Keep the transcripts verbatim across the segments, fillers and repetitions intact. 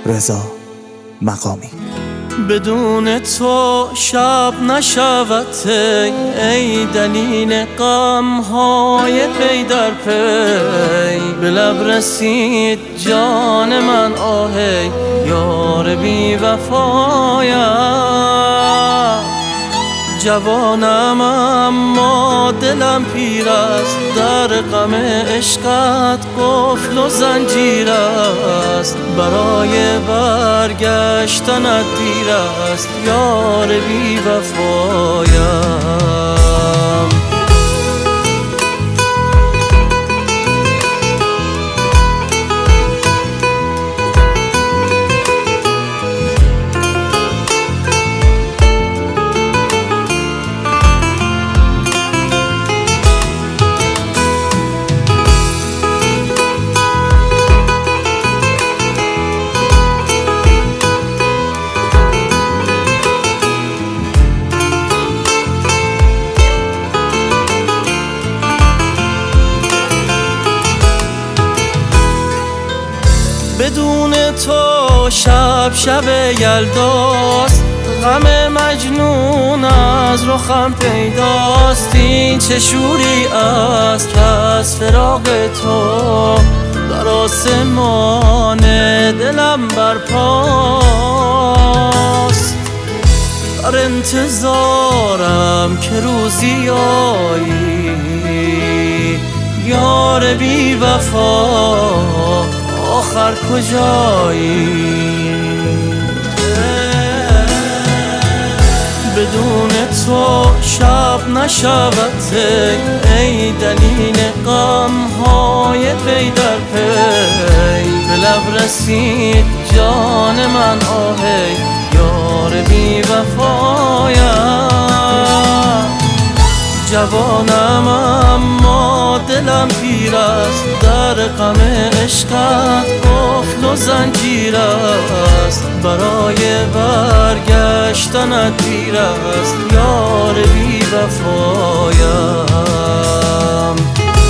رضا مقامی. بدون تو شب نشود ای دلیل غم های پی در پی، به لب رسید جان من آهی یار بی وفایم. جوانم اما دلم پیر است، در غم عشقت قفل و زنجیر است، برای برگشتنت دیر است یار بی وفایم. بدون تو شب شب یلداست، غم مجنون از رخم پیداست. این چه شوری است که از فراق تو در آسمان دلم برپاست. در انتظارم که روزی آیی یار بی وفا، آخر کجایی؟ بدون تو شب نشود ای دلیل غم های پی در پی، به لب رسید جان من آهی یار بی وفایم. جوانم اما دلم پیر است، در غم عشقت قفل و زنجیر است، برای برگشتنت دیر است یار بی وفایم.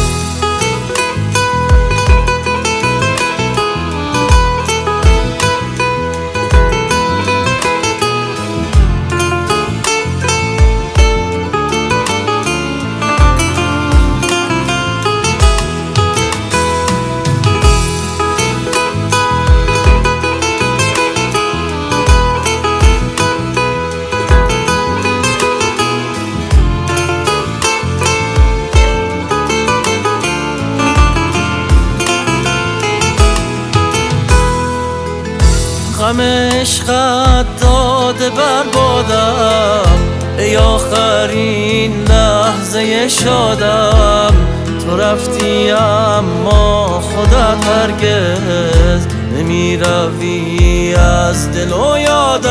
غم عشقت داده بربادم، ای آخرین لحظه شادم. تو رفتی اما خودت هرگز نمی روی از دل و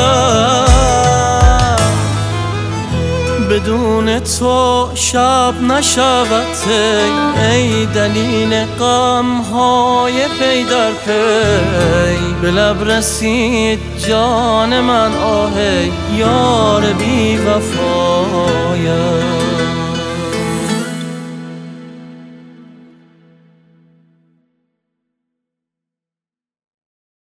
یادم. بدون تو شب نشود ای دلیل غم های پی در پی، به لب رسید جان من آهی یار بی وفایم.